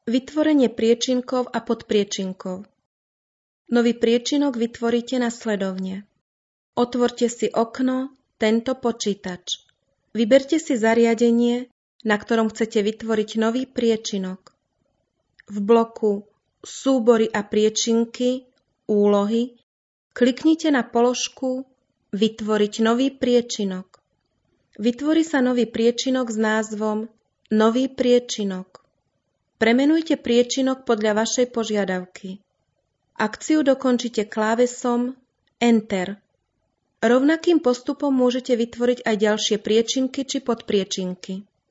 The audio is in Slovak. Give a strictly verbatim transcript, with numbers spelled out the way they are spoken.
Vytvorenie priečinkov a podpriečinkov. Nový priečinok vytvoríte nasledovne. Otvorte si okno, tento počítač. Vyberte si zariadenie, na ktorom chcete vytvoriť nový priečinok. V bloku Súbory a priečinky, úlohy, kliknite na položku Vytvoriť nový priečinok. Vytvorí sa nový priečinok s názvom Nový priečinok. Premenujte priečinok podľa vašej požiadavky. Akciu dokončite klávesom Enter. Rovnakým postupom môžete vytvoriť aj ďalšie priečinky či podpriečinky.